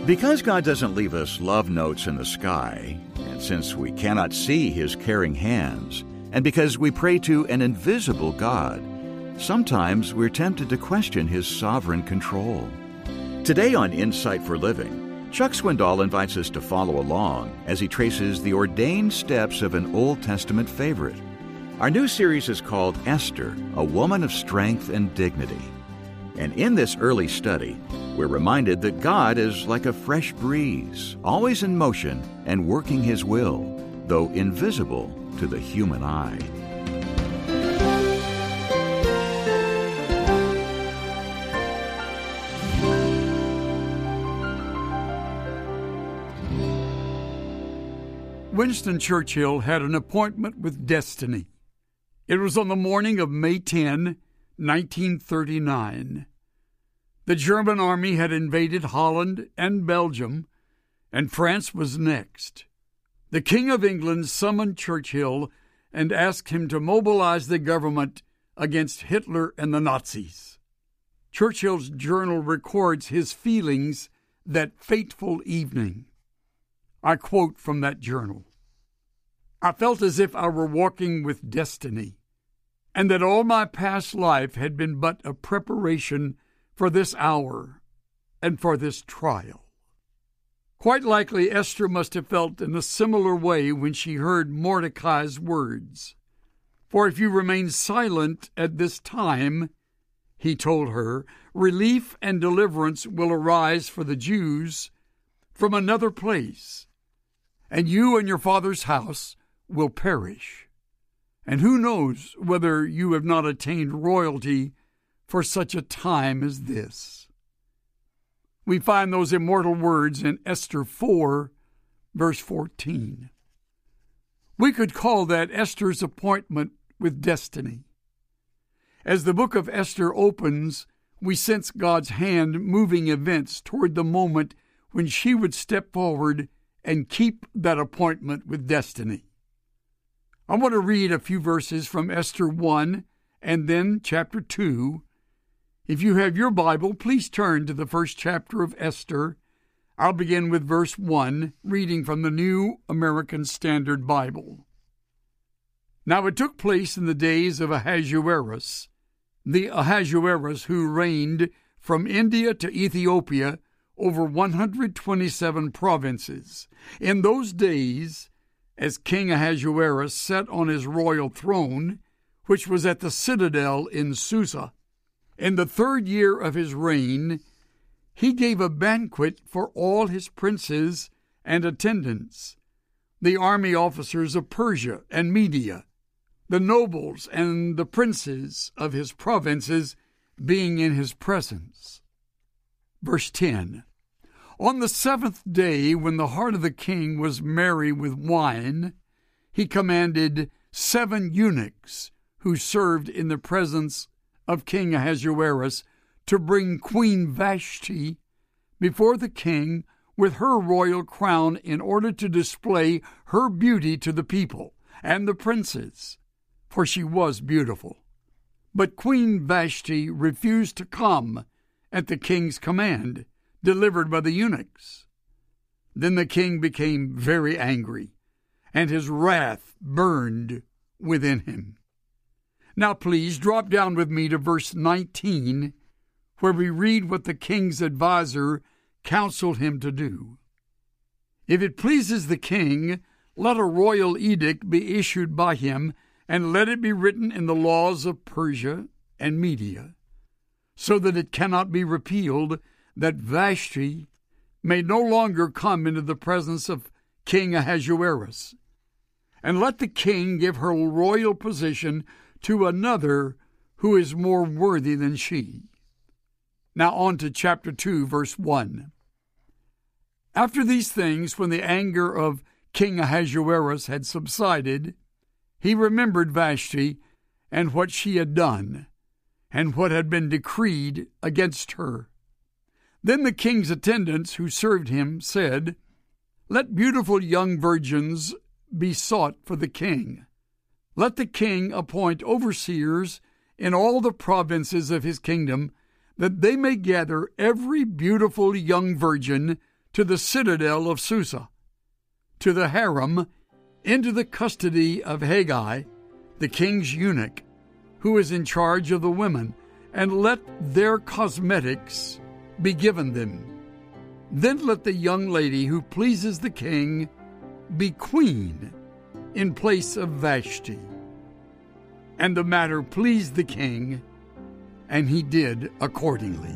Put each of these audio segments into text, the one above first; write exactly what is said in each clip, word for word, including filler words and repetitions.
Because God doesn't leave us love notes in the sky, and since we cannot see His caring hands, and because we pray to an invisible God, sometimes we're tempted to question His sovereign control. Today on Insight for Living, Chuck Swindoll invites us to follow along as he traces the ordained steps of an Old Testament favorite. Our new series is called Esther, a Woman of Strength and Dignity. And in this early study, we're reminded that God is like a fresh breeze, always in motion and working His will, though invisible to the human eye. Winston Churchill had an appointment with destiny. It was on the morning of May tenth, nineteen thirty-nine. The German army had invaded Holland and Belgium, and France was next. The King of England summoned Churchill and asked him to mobilize the government against Hitler and the Nazis. Churchill's journal records his feelings that fateful evening. I quote from that journal. I felt as if I were walking with destiny, and that all my past life had been but a preparation for this hour and for this trial. Quite likely Esther must have felt in a similar way when she heard Mordecai's words. For if you remain silent at this time, he told her, relief and deliverance will arise for the Jews from another place, and you and your father's house will perish. And who knows whether you have not attained royalty for such a time as this. We find those immortal words in Esther four, verse fourteen. We could call that Esther's appointment with destiny. As the book of Esther opens, we sense God's hand moving events toward the moment when she would step forward and keep that appointment with destiny. I want to read a few verses from Esther one and then chapter two. If you have your Bible, please turn to the first chapter of Esther. I'll begin with verse one, reading from the New American Standard Bible. Now it took place in the days of Ahasuerus, the Ahasuerus who reigned from India to Ethiopia over one hundred twenty-seven provinces. In those days, as King Ahasuerus sat on his royal throne, which was at the citadel in Susa, in the third year of his reign, he gave a banquet for all his princes and attendants, the army officers of Persia and Media, the nobles and the princes of his provinces being in his presence. Verse ten. On the seventh day, when the heart of the king was merry with wine, he commanded seven eunuchs who served in the presence of King Ahasuerus to bring Queen Vashti before the king with her royal crown in order to display her beauty to the people and the princes, for she was beautiful. But Queen Vashti refused to come at the king's command, delivered by the eunuchs. Then the king became very angry, and his wrath burned within him. Now please drop down with me to verse nineteen, where we read what the king's advisor counseled him to do. If it pleases the king, let a royal edict be issued by him, and let it be written in the laws of Persia and Media, so that it cannot be repealed, that Vashti may no longer come into the presence of King Ahasuerus. And let the king give her royal position to another who is more worthy than she. Now on to chapter two, verse one. After these things, when the anger of King Ahasuerus had subsided, he remembered Vashti and what she had done, and what had been decreed against her. Then the king's attendants who served him said, Let beautiful young virgins be sought for the king. Let the king appoint overseers in all the provinces of his kingdom, that they may gather every beautiful young virgin to the citadel of Susa, to the harem, into the custody of Haggai, the king's eunuch, who is in charge of the women, and let their cosmetics be given them. Then let the young lady who pleases the king be queen in place of Vashti. And the matter pleased the king, and he did accordingly.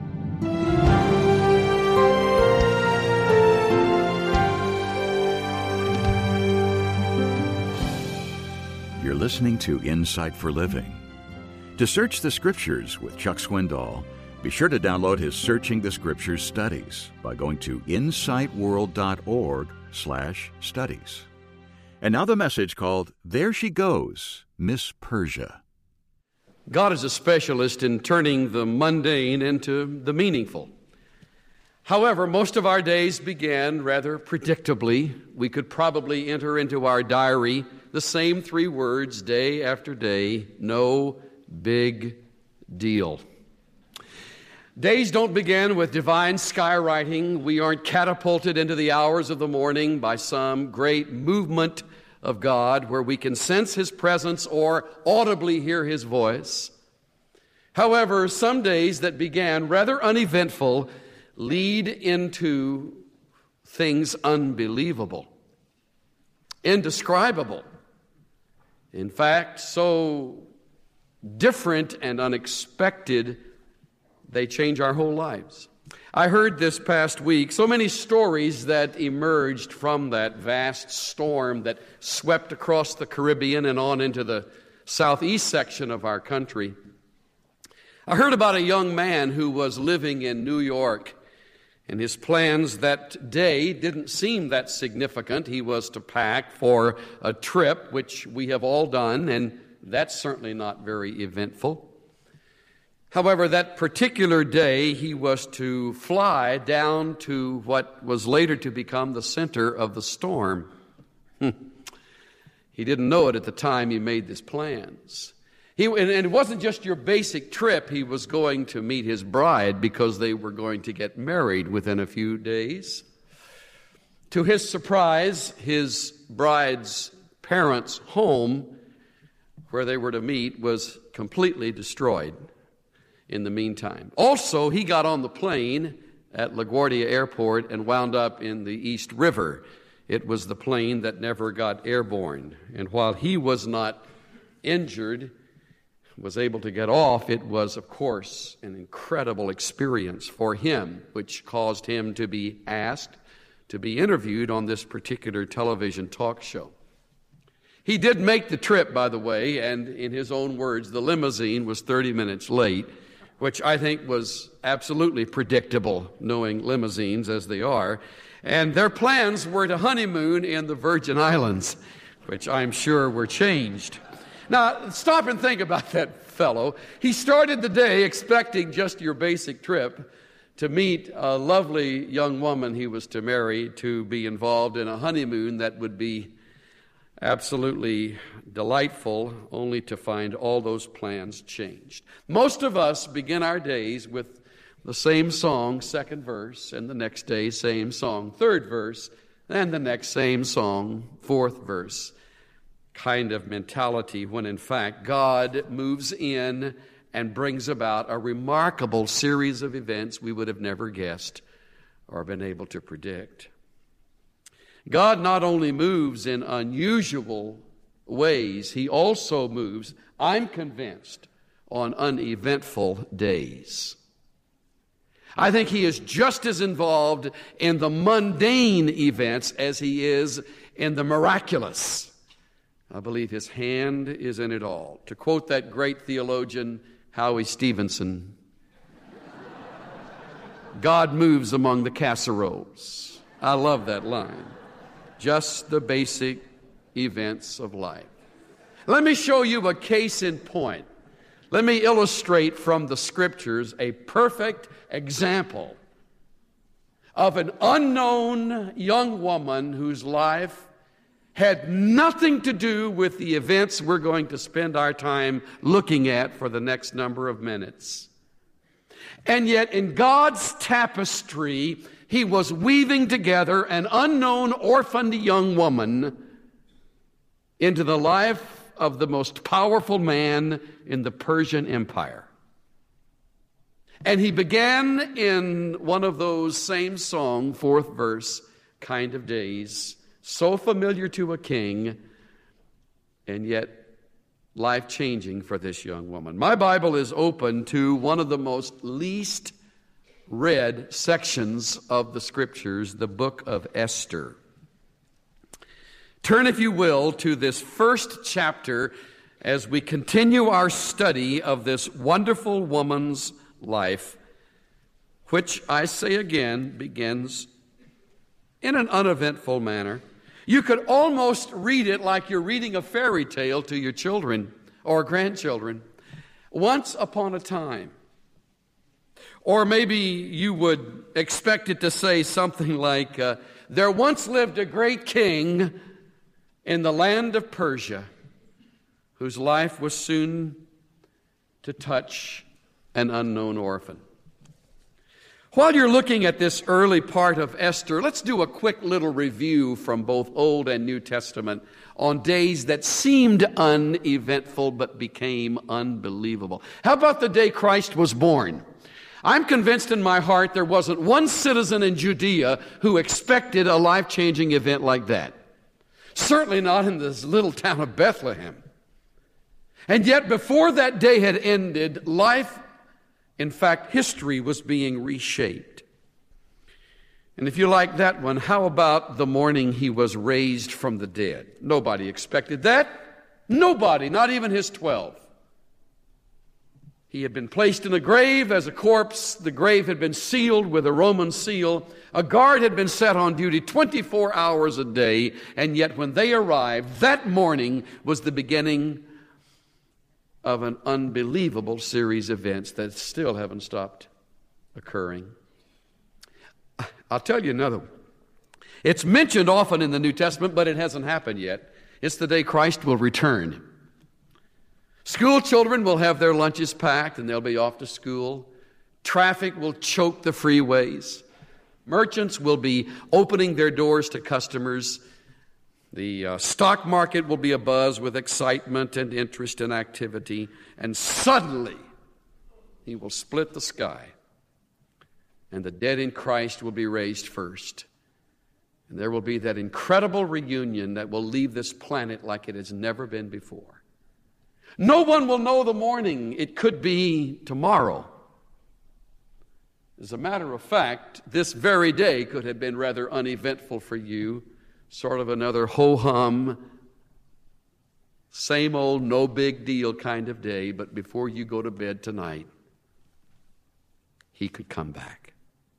You're listening to Insight for Living. To search the Scriptures with Chuck Swindoll, be sure to download his Searching the Scriptures studies by going to insightworld.org slash studies. And now the message called There She Goes, Miss Persia. God is a specialist in turning the mundane into the meaningful. However, most of our days began rather predictably. We could probably enter into our diary the same three words day after day: no big deal. Days don't begin with divine skywriting. We aren't catapulted into the hours of the morning by some great movement of God where we can sense His presence or audibly hear His voice. However, some days that began rather uneventful lead into things unbelievable, indescribable. In fact, so different and unexpected, they change our whole lives. I heard this past week so many stories that emerged from that vast storm that swept across the Caribbean and on into the southeast section of our country. I heard about a young man who was living in New York, and his plans that day didn't seem that significant. He was to pack for a trip, which we have all done, and that's certainly not very eventful. However, that particular day, he was to fly down to what was later to become the center of the storm. He didn't know it at the time he made his plans. He, and it wasn't just your basic trip. He was going to meet his bride because they were going to get married within a few days. To his surprise, his bride's parents' home, where they were to meet, was completely destroyed in the meantime. Also, he got on the plane at LaGuardia Airport and wound up in the East River. It was the plane that never got airborne. And while he was not injured, was able to get off, it was, of course, an incredible experience for him, which caused him to be asked to be interviewed on this particular television talk show. He did make the trip, by the way, and in his own words, the limousine was thirty minutes late, which I think was absolutely predictable, knowing limousines as they are. And their plans were to honeymoon in the Virgin Islands, which I'm sure were changed. Now, stop and think about that fellow. He started the day expecting just your basic trip to meet a lovely young woman he was to marry, to be involved in a honeymoon that would be absolutely delightful, only to find all those plans changed. Most of us begin our days with the same song, second verse, and the next day, same song, third verse, and the next same song, fourth verse. Kind of mentality, when in fact God moves in and brings about a remarkable series of events we would have never guessed or been able to predict. God not only moves in unusual ways, He also moves, I'm convinced, on uneventful days. I think He is just as involved in the mundane events as He is in the miraculous. I believe His hand is in it all. To quote that great theologian, Howie Stevenson, God moves among the casseroles. I love that line. Just the basic events of life. Let me show you a case in point. Let me illustrate from the Scriptures a perfect example of an unknown young woman whose life had nothing to do with the events we're going to spend our time looking at for the next number of minutes. And yet in God's tapestry, he was weaving together an unknown orphaned young woman into the life of the most powerful man in the Persian Empire. And he began in one of those same song, fourth verse, kind of days, so familiar to a king, and yet life-changing for this young woman. My Bible is open to one of the most least read sections of the Scriptures, the book of Esther. Turn, if you will, to this first chapter as we continue our study of this wonderful woman's life, which, I say again, begins in an uneventful manner. You could almost read it like you're reading a fairy tale to your children or grandchildren. Once upon a time. Or maybe you would expect it to say something like, uh, there once lived a great king in the land of Persia, whose life was soon to touch an unknown orphan. While you're looking at this early part of Esther, let's do a quick little review from both Old and New Testament on days that seemed uneventful but became unbelievable. How about the day Christ was born? I'm convinced in my heart there wasn't one citizen in Judea who expected a life-changing event like that. Certainly not in this little town of Bethlehem. And yet before that day had ended, life, in fact, history was being reshaped. And if you like that one, how about the morning he was raised from the dead? Nobody expected that. Nobody, not even his twelve. He had been placed in a grave as a corpse. The grave had been sealed with a Roman seal. A guard had been set on duty twenty-four hours a day. And yet when they arrived, that morning was the beginning of an unbelievable series of events that still haven't stopped occurring. I'll tell you another one. It's mentioned often in the New Testament, but it hasn't happened yet. It's the day Christ will return. School children will have their lunches packed and they'll be off to school. Traffic will choke the freeways. Merchants will be opening their doors to customers. The uh, stock market will be abuzz with excitement and interest and activity. And suddenly, he will split the sky. And the dead in Christ will be raised first. And there will be that incredible reunion that will leave this planet like it has never been before. No one will know the morning. It could be tomorrow. As a matter of fact, this very day could have been rather uneventful for you. Sort of another ho-hum, same old, no big deal kind of day. But before you go to bed tonight, he could come back.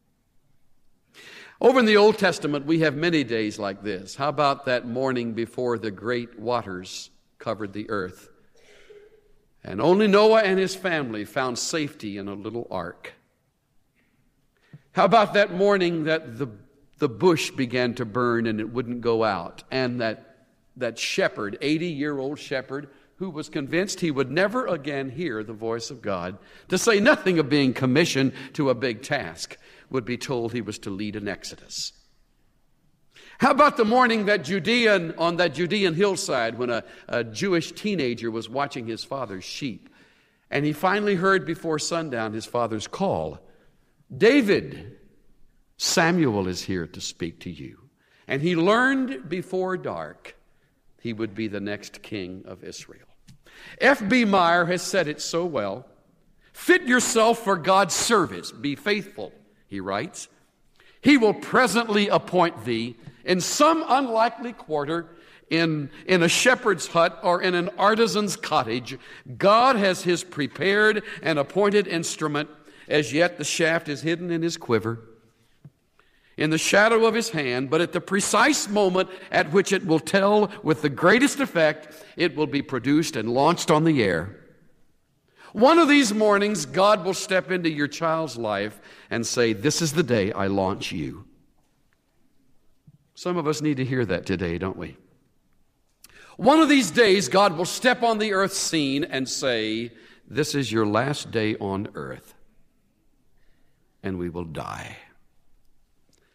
Over in the Old Testament, we have many days like this. How about that morning before the great waters covered the earth? And only Noah and his family found safety in a little ark. How about that morning that the, the bush began to burn and it wouldn't go out? And that, that shepherd, eighty-year-old shepherd, who was convinced he would never again hear the voice of God, to say nothing of being commissioned to a big task, would be told he was to lead an exodus. How about the morning that Judean, on that Judean hillside when a, a Jewish teenager was watching his father's sheep, and he finally heard before sundown his father's call, David, Samuel is here to speak to you. And he learned before dark he would be the next king of Israel. F B Meyer has said it so well. Fit yourself for God's service. Be faithful, he writes. He will presently appoint thee in some unlikely quarter, in, in a shepherd's hut or in an artisan's cottage. God has his prepared and appointed instrument. As yet the shaft is hidden in his quiver, in the shadow of his hand, but at the precise moment at which it will tell with the greatest effect, it will be produced and launched on the air. One of these mornings, God will step into your child's life and say, this is the day I launch you. Some of us need to hear that today, don't we? One of these days, God will step on the earth scene and say, this is your last day on earth, and we will die.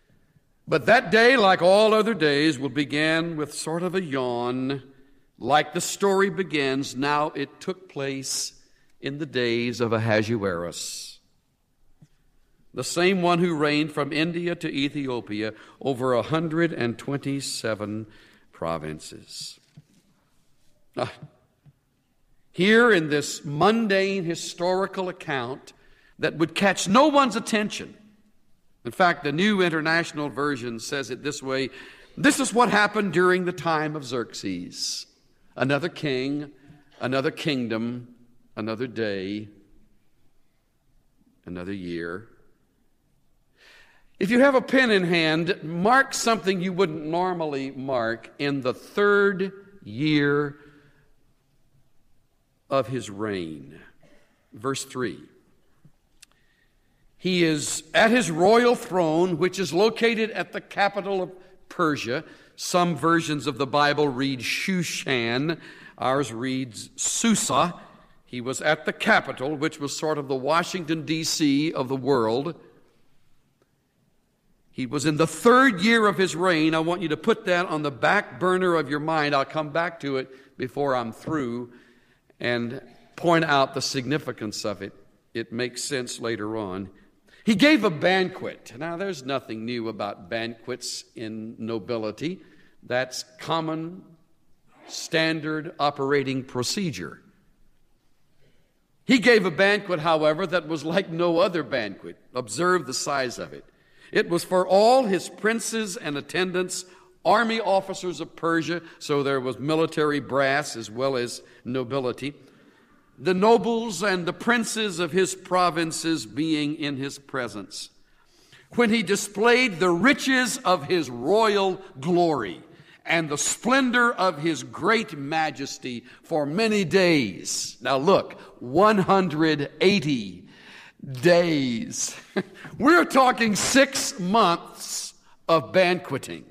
But that day, like all other days, will begin with sort of a yawn. Like the story begins, now it took place in the days of Ahasuerus, the same one who reigned from India to Ethiopia over one hundred twenty-seven provinces. Ah, here in this mundane historical account that would catch no one's attention. In fact, the New International Version says it this way: this is what happened during the time of Xerxes. Another king, another kingdom, another day, another year. If you have a pen in hand, mark something you wouldn't normally mark in the third year of his reign. Verse three. He is at his royal throne, which is located at the capital of Persia. Some versions of the Bible read Shushan. Ours reads Susa. He was at the capital, which was sort of the Washington, D C of the world. He was in the third year of his reign. I want you to put that on the back burner of your mind. I'll come back to it before I'm through and point out the significance of it. It makes sense later on. He gave a banquet. Now, there's nothing new about banquets in nobility. That's common, standard operating procedure. He gave a banquet, however, that was like no other banquet. Observe the size of it. It was for all his princes and attendants, army officers of Persia, so there was military brass as well as nobility, the nobles and the princes of his provinces being in his presence, when he displayed the riches of his royal glory and the splendor of his great majesty for many days. Now look, one hundred eighty days. We're talking six months of banqueting.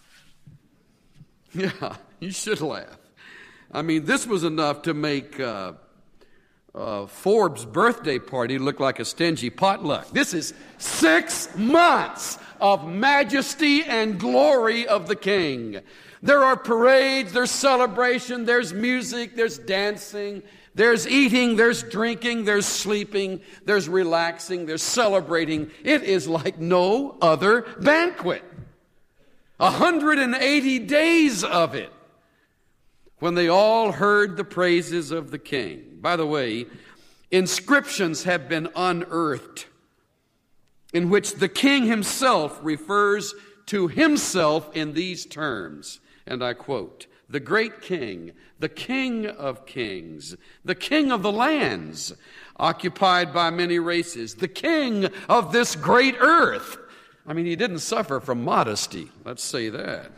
Yeah, you should laugh. I mean, this was enough to make uh, uh, Forbes' birthday party look like a stingy potluck. This is six months of majesty and glory of the king. There are parades, there's celebration, there's music, there's dancing, there's eating, there's drinking, there's sleeping, there's relaxing, there's celebrating. It is like no other banquet. one hundred eighty days of it. When they all heard the praises of the king. By the way, inscriptions have been unearthed in which the king himself refers to himself in these terms. And I quote, "The great king, the king of kings, the king of the lands, occupied by many races, the king of this great earth." I mean, he didn't suffer from modesty, let's say that.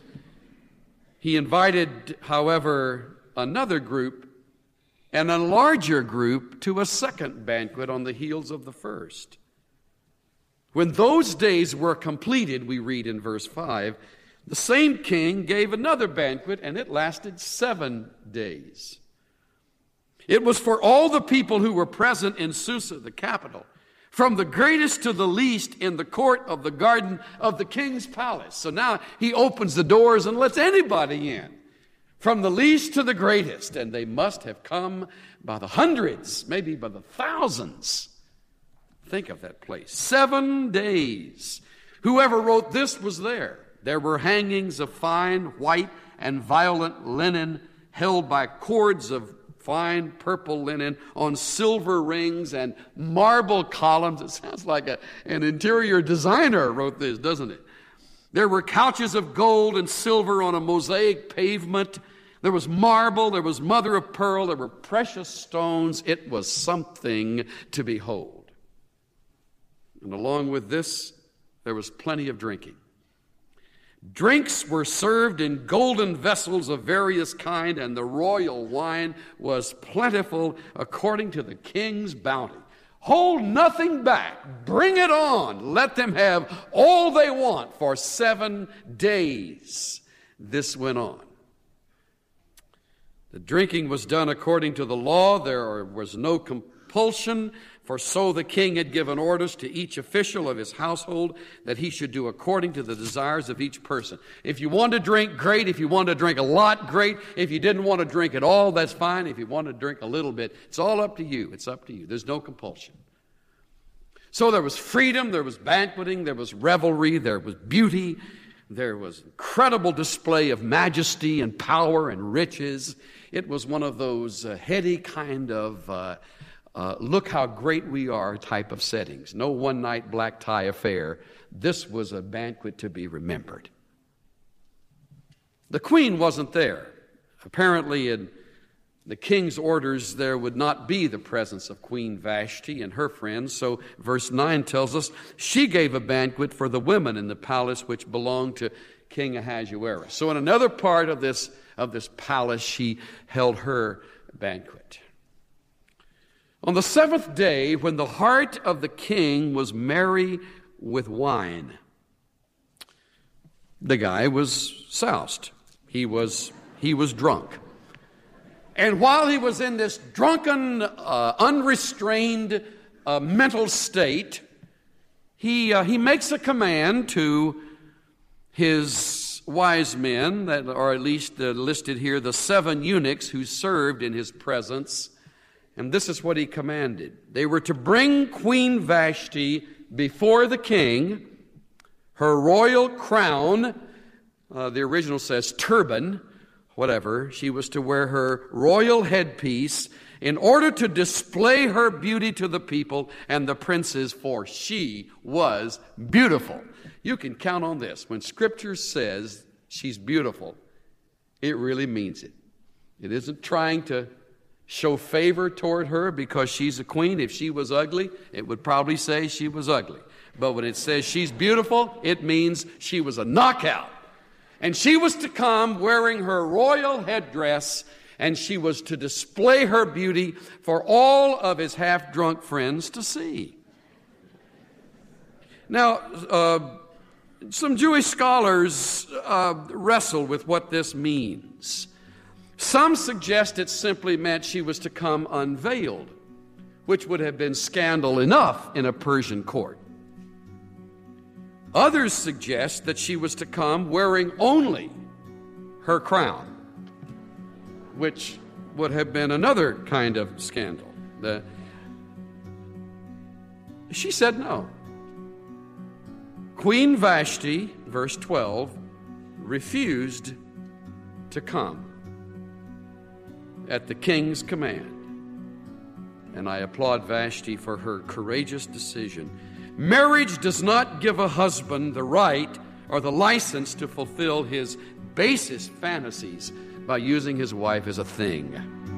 He invited, however, another group and a larger group to a second banquet on the heels of the first. When those days were completed, we read in verse five, the same king gave another banquet, and it lasted seven days. It was for all the people who were present in Susa, the capital, from the greatest to the least in the court of the garden of the king's palace. So now he opens the doors and lets anybody in, from the least to the greatest, and they must have come by the hundreds, maybe by the thousands. Think of that place. Seven days. Whoever wrote this was there. There were hangings of fine white and violet linen held by cords of fine purple linen on silver rings and marble columns. It sounds like a, an interior designer wrote this, doesn't it? There were couches of gold and silver on a mosaic pavement. There was marble, there was mother of pearl, there were precious stones. It was something to behold. And along with this, there was plenty of drinking. Drinks were served in golden vessels of various kind, and the royal wine was plentiful according to the king's bounty. Hold nothing back. Bring it on. Let them have all they want. For seven days this went on. The drinking was done according to the law. There was no compulsion, For so the king had given orders to each official of his household that he should do according to the desires of each person. If you want to drink, great. If you want to drink a lot, great. If you didn't want to drink at all, that's fine. If you want to drink a little bit, it's all up to you. It's up to you. There's no compulsion. So there was freedom, there was banqueting, there was revelry, there was beauty, there was incredible display of majesty and power and riches. It was one of those uh, heady kind of uh, uh, look how great we are type of settings. No one-night black tie affair. This was a banquet to be remembered. The queen wasn't there. Apparently in the king's orders there would not be the presence of Queen Vashti and her friends. So verse nine tells us she gave a banquet for the women in the palace which belonged to King Ahasuerus. So in another part of this, of this palace she held her banquet. On the seventh day, when the heart of the king was merry with wine, the guy was soused. He was, he was drunk. And while he was in this drunken, uh, unrestrained uh, mental state, he, uh, he makes a command to his wise men, that are at least uh, listed here, the seven eunuchs who served in his presence. And this is what he commanded. They were to bring Queen Vashti before the king, her royal crown, uh, the original says turban, whatever, she was to wear her royal headpiece in order to display her beauty to the people and the princes, for she was beautiful. You can count on this. When Scripture says she's beautiful, it really means it. It isn't trying to show favor toward her because she's a queen. If she was ugly, it would probably say she was ugly. But when it says she's beautiful, it means she was a knockout. And she was to come wearing her royal headdress, and she was to display her beauty for all of his half-drunk friends to see. Now, uh, some Jewish scholars uh, wrestle with what this means. Some suggest it simply meant she was to come unveiled, which would have been scandal enough in a Persian court. Others suggest that she was to come wearing only her crown, which would have been another kind of scandal. The, she said no. Queen Vashti, verse twelve, refused to come at the king's command. And I applaud Vashti for her courageous decision. Marriage does not give a husband the right or the license to fulfill his basest fantasies by using his wife as a thing.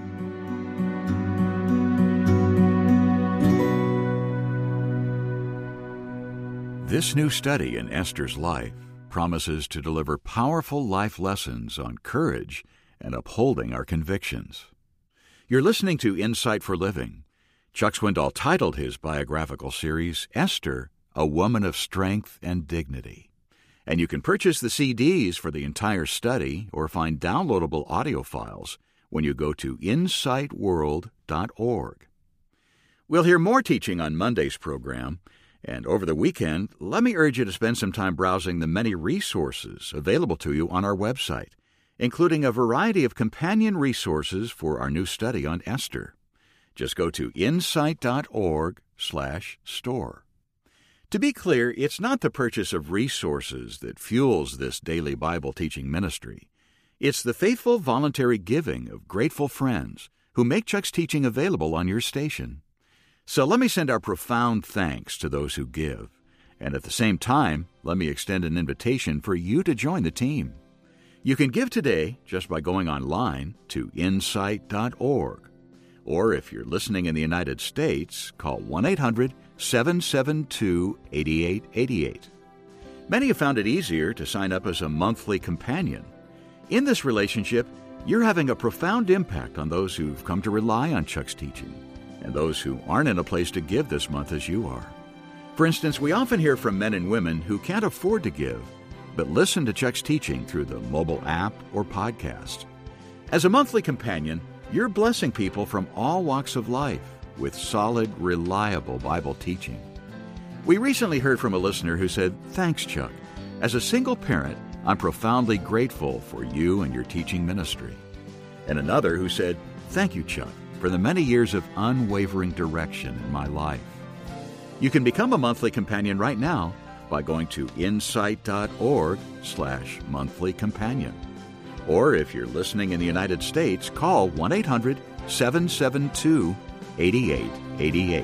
This new study in Esther's life promises to deliver powerful life lessons on courage and upholding our convictions. You're listening to Insight for Living. Chuck Swindoll titled his biographical series, Esther, A Woman of Strength and Dignity. And you can purchase the C Ds for the entire study or find downloadable audio files when you go to insight world dot org. We'll hear more teaching on Monday's program, and over the weekend, let me urge you to spend some time browsing the many resources available to you on our website, including a variety of companion resources for our new study on Esther. Just go to insight dot org slash store. To be clear, it's not the purchase of resources that fuels this daily Bible teaching ministry. It's the faithful voluntary giving of grateful friends who make Chuck's teaching available on your station. So let me send our profound thanks to those who give. And at the same time, let me extend an invitation for you to join the team. You can give today just by going online to insight dot org. Or if you're listening in the United States, call one eight hundred seven seven two eight eight eight eight. Many have found it easier to sign up as a monthly companion. In this relationship, you're having a profound impact on those who've come to rely on Chuck's teaching and those who aren't in a place to give this month as you are. For instance, we often hear from men and women who can't afford to give, but listen to Chuck's teaching through the mobile app or podcast. As a monthly companion, you're blessing people from all walks of life with solid, reliable Bible teaching. We recently heard from a listener who said, "Thanks, Chuck. As a single parent, I'm profoundly grateful for you and your teaching ministry." And another who said, "Thank you, Chuck, for the many years of unwavering direction in my life." You can become a monthly companion right now by going to insight.org slash monthly companion. Or if you're listening in the United States, call one eight hundred seven seven two eight eight eight eight.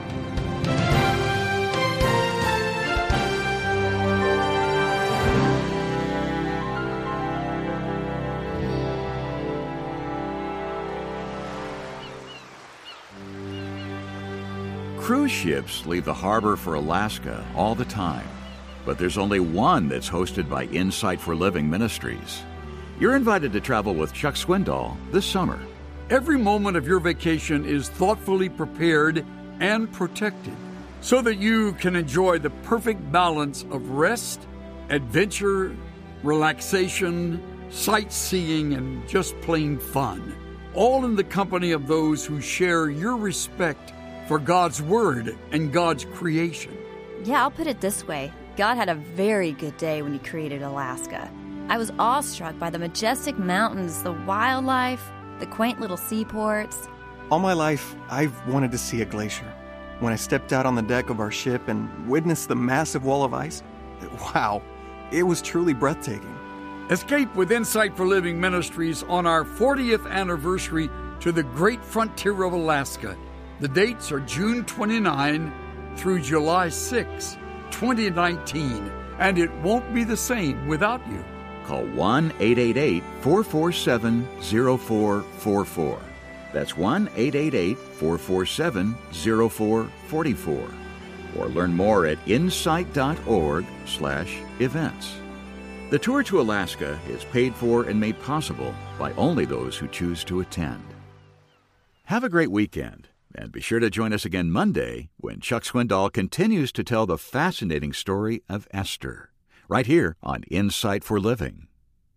Cruise ships leave the harbor for Alaska all the time, but there's only one that's hosted by Insight for Living Ministries. You're invited to travel with Chuck Swindoll this summer. Every moment of your vacation is thoughtfully prepared and protected so that you can enjoy the perfect balance of rest, adventure, relaxation, sightseeing, and just plain fun, all in the company of those who share your respect for God's Word and God's creation. Yeah, I'll put it this way. God had a very good day when He created Alaska. I was awestruck by the majestic mountains, the wildlife, the quaint little seaports. All my life, I've wanted to see a glacier. When I stepped out on the deck of our ship and witnessed the massive wall of ice, wow, it was truly breathtaking. Escape with Insight for Living Ministries on our fortieth anniversary to the great frontier of Alaska. The dates are June twenty-ninth through July sixth, twenty nineteen, and it won't be the same without you. Call one eight eight eight, four four seven, zero four four four. That's one eight eight eight, four four seven, zero four four four. Or learn more at insight.org slash events. The tour to Alaska is paid for and made possible by only those who choose to attend. Have a great weekend. And be sure to join us again Monday when Chuck Swindoll continues to tell the fascinating story of Esther, right here on Insight for Living.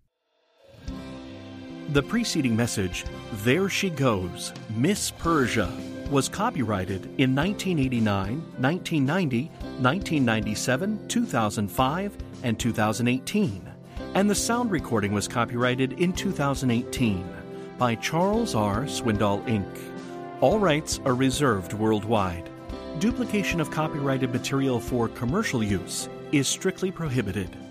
The preceding message, There She Goes, Miss Persia, was copyrighted in nineteen eighty-nine, nineteen ninety, nineteen ninety-seven, two thousand five, and two thousand eighteen, and the sound recording was copyrighted in two thousand eighteen by Charles R. Swindoll, Incorporated. All rights are reserved worldwide. Duplication of copyrighted material for commercial use is strictly prohibited.